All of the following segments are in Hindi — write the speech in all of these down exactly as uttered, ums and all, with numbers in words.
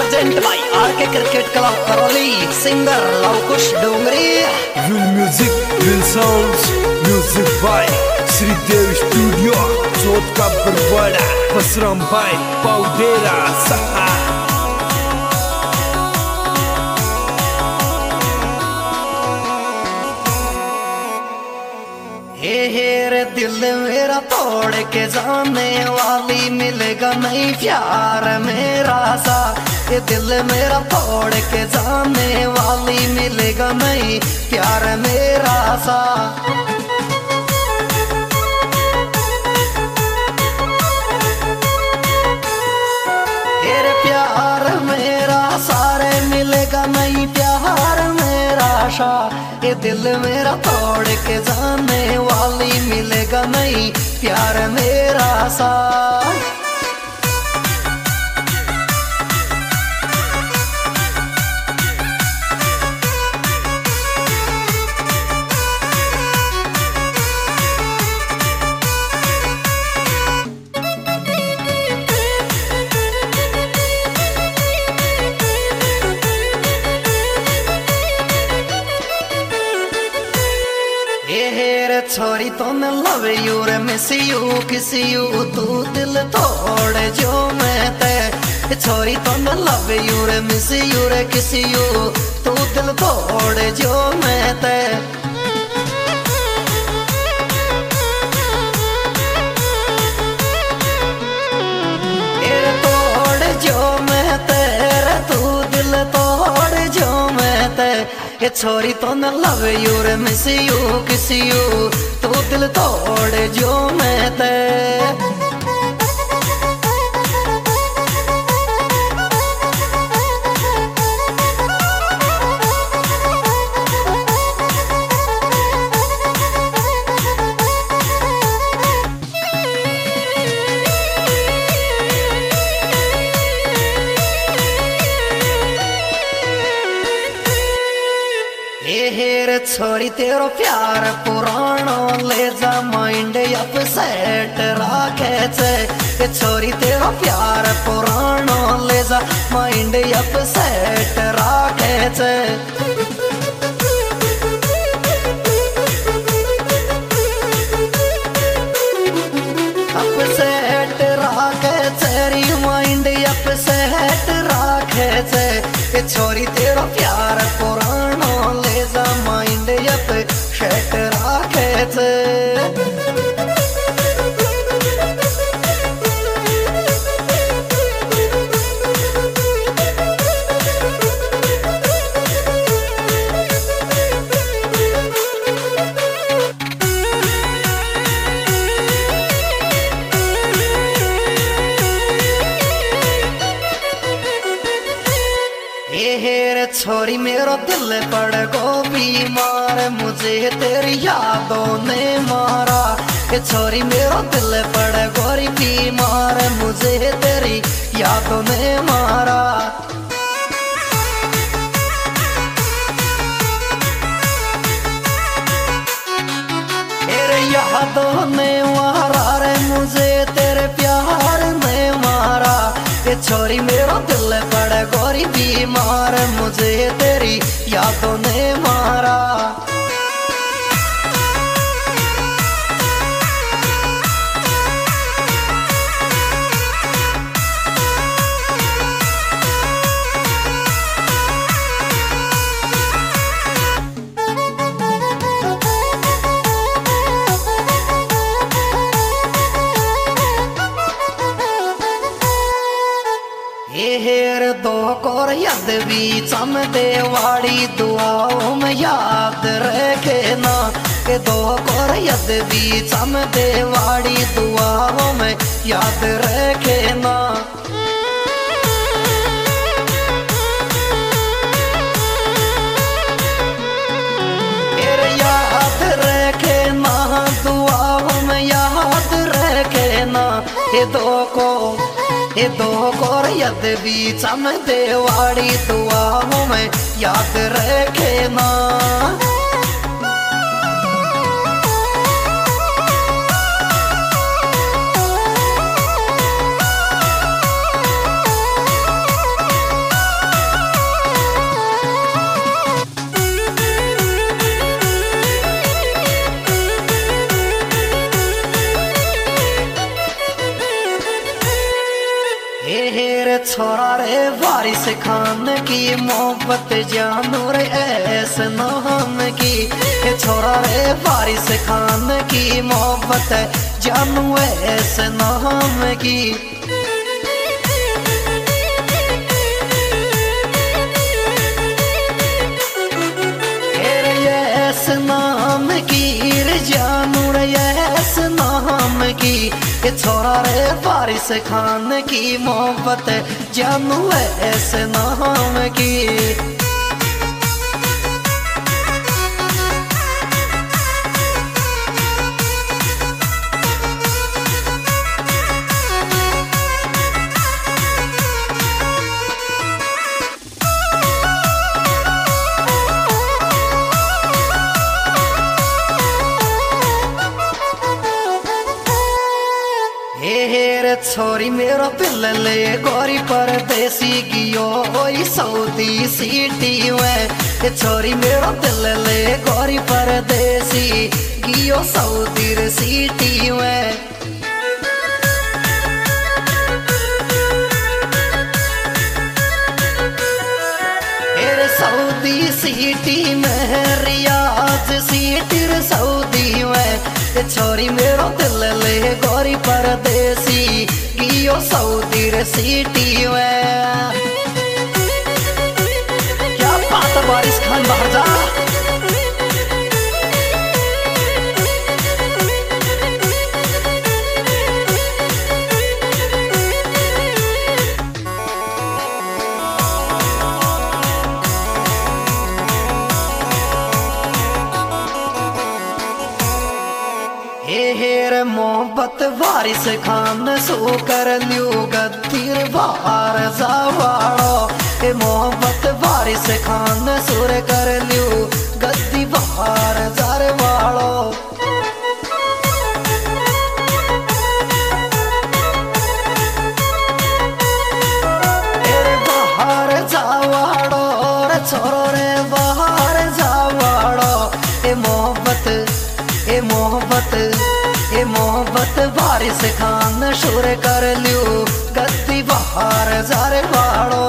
Present by RK cricket club Karauli, singer Lavkush Dongri. Will music will sounds, music by Shridev studio, Chauth का बरवाड़ा, बसराम भाई पाउडेरा सहा। हे रे दिल मेरा तोड़ के जाने वाली, मिलेगा नहीं प्यार मेरा सा। ये दिल मेरा तोड़ के जाने वाली, मिलेगा नहीं प्यार मेरा सा। तेरे प्यार मेरा सारे, मिलेगा नहीं प्यार मेरा सा। ये दिल मेरा तोड़ के जाने वाली, मिलेगा नहीं प्यार मेरा सा। छोरी तो न लव यू रे मिस यू किस यू, तू दिल तोड़ जो मैं ते। छोरी तो न लव यू रे मिस यू रे किस यू, तू दिल तोड़ जो मैं ते। तेरे तोड़ जो मैं तेरे, तू दिल तोड़ जो मैं ते। ये छोरी तो न लव यू रे मिस यू किस यू, तू दिल तोड़ जो मैं ते। हेरे छोरी तेरो प्यार पुरानो, ले जा माइंड अपसेट राखे छे। छोरी तेरो प्यार पुरानो, ले जा माइंड अपसेट राखे छे। अपसेट राखे तेरी माइंड अपसेट राखे छे। छोरी तेरो प्यार पुरानो, ले जा माइंड अपसेट राखे छे। छोरी मेरो दिल पड़ गो बीमार, मुझे तेरी यादों ने मारा। ये छोरी मेरो दिल पड़ गोरी बीमार, मुझे तेरी यादों ने मारा। तेरे यादों ने मारा रे, मुझे तेरे प्यार ने मारा। ये छोरी मेरो दिल पड़ गोरी बीमार, मुझे तेरी यादों ने मारा। हेर दो कोर यद भी चम देवाड़ी, दुआओं में याद रखे ना। के दो कोर यद भी चम देवाड़ी, दुआओं में याद रखे ना। याद रखे ना, दुआओं में याद रखे ना। ये दो को ये दो कोर यद भी चम देवाड़ी, दुआओं में याद रखे ना। हेर छोरा रे वारिस खान की मोहब्बत जानू रे ऐस नाम की। छोरा रे वारिस खान की मोहब्बत जानू ऐस नाम की। ऐस नाम की रे जानू रे ऐस नाम की। छोरा रे वारिस खान की मोहब्बत जानू ऐस नाम की। छोरी मेरो दिल ले गोरी परदेसी गियो ओई सऊदी सिटी में। छोरी मेरो दिल ले गोरी परदेसी गियो सऊदी सिटी में। सऊदी सिटी में रियाज सिटी सऊदी में। छोरी मेरो दिल ले गोरी परदेसी गियो सऊदी सिटी में। क्या बात है वारिस खान बाहर जा। हेर मोहब्बत वारिस खान सो कर लियो गद्दीर बार जावाड़ो। ए मोहब्बत वारिस खान सुर कर लियो गद्दी बार जारवाड़ो। बाहर जावाड़ो रे छोरो रे बाहर जावाड़ो। ए मोहब्बत ए मोहब्बत ए मोहब्बत वारिस खान शुर कर लियो गद्दी बाहर जारे वाड़ो।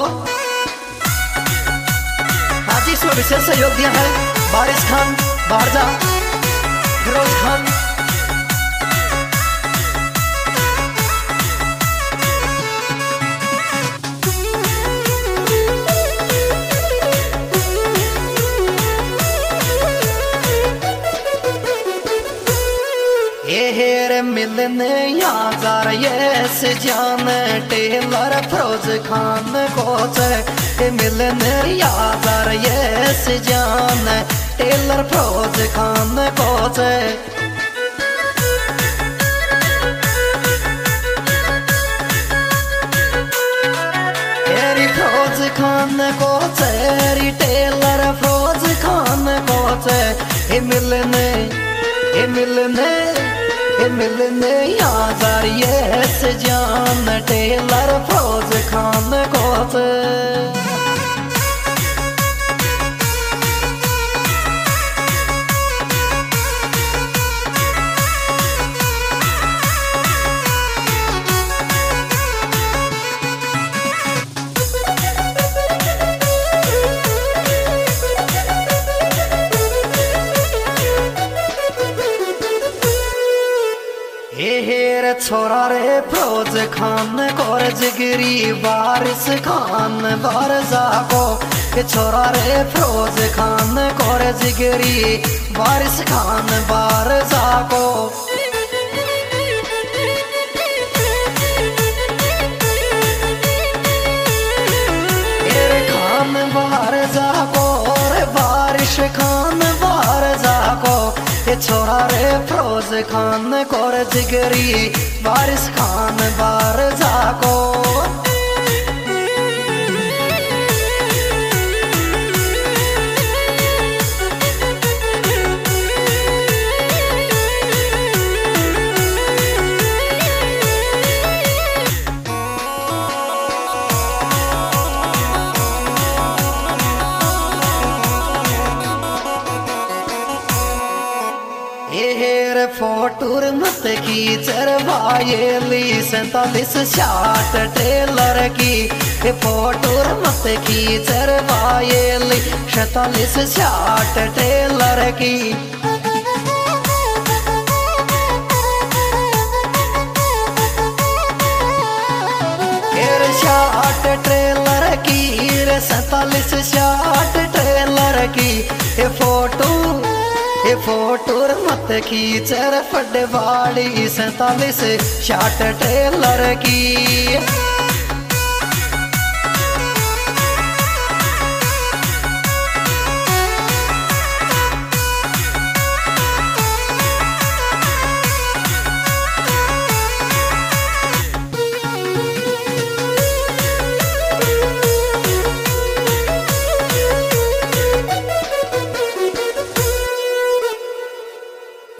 हाँ जी, इसमें विशेष सहयोग दिया है वारिस खान बाहर जा, फिरोज खान। हेर मिलने यार यस जान टेलर फिरोज खान कोच। मिलने यार यस जान tailor Firoz Khan coach. Firoz Khan coach tailor Firoz Khan coach. मिलने मिलने मिलने यार यस जान टेलर फिरोज खान कोच। हेर छोरा रे फिरोज खान कोर जिगरी वारिस खान बार जाको। छोरा रे फिरोज खान कोर जिगरी वारिस खान बार जाको। खान बार जाको रे वारिस खान बार जाको। छोरा रे फिरोज खान कोर जिगरी वारिस खान बार जाको। हेर रे फोटूर मत खींचर वायली सैतालीस शाट ट्रेलर की फोटूर मत खींचर वायली सैतालीस शाट ट्रेलर की शाट ट्रेलर की रे सैतालीस शाट ट्रेलर की ए फोटो ए फोटूर मत खींचर फटवाड़ी सैतालीस शाट ट्रेलर की।